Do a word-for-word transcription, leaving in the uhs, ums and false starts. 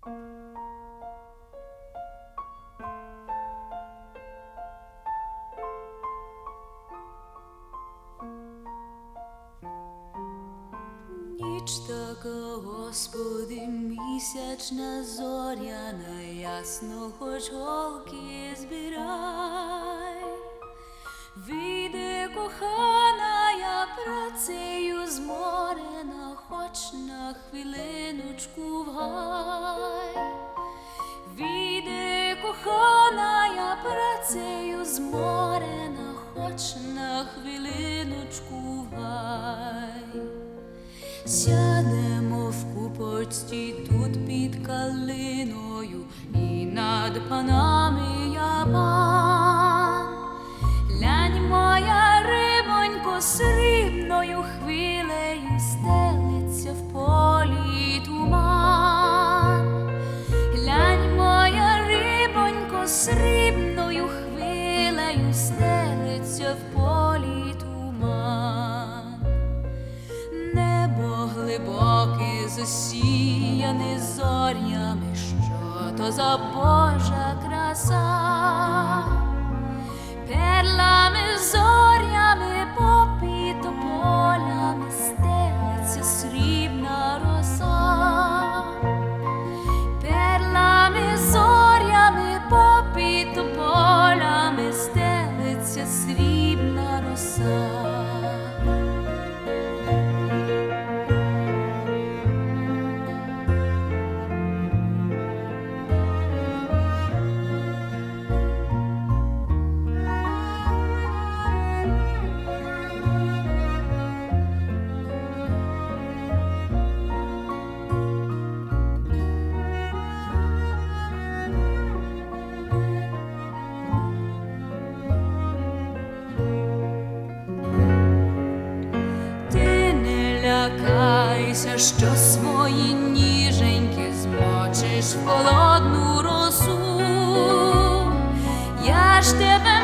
Ніч така, Господи, місячна, зоряна, ясно, хоч голки збирай. Вийди, кохана, я працею зморена, хоч на хвилиночку в гай. Вийди, кохана, я працею зморена, хоч на хвилиночку в гай. Сядемо в купочці тут під калиною, і над панами я пан. Глянь, моя рибонько, срібною хвилею стелиться в полі туман. Глянь, моя рибонько, срібною хвилею стелиться в полі туман. Небо глибоке, засіяне зорями, що то за Божа краса. Перлами, зорями, попито полями стелиться срібна роса. Перлами, зорями, попито полями стелиться срібна роса. Лякайся, що свої ніженьки змочиш в холодну росу. Я ж тебе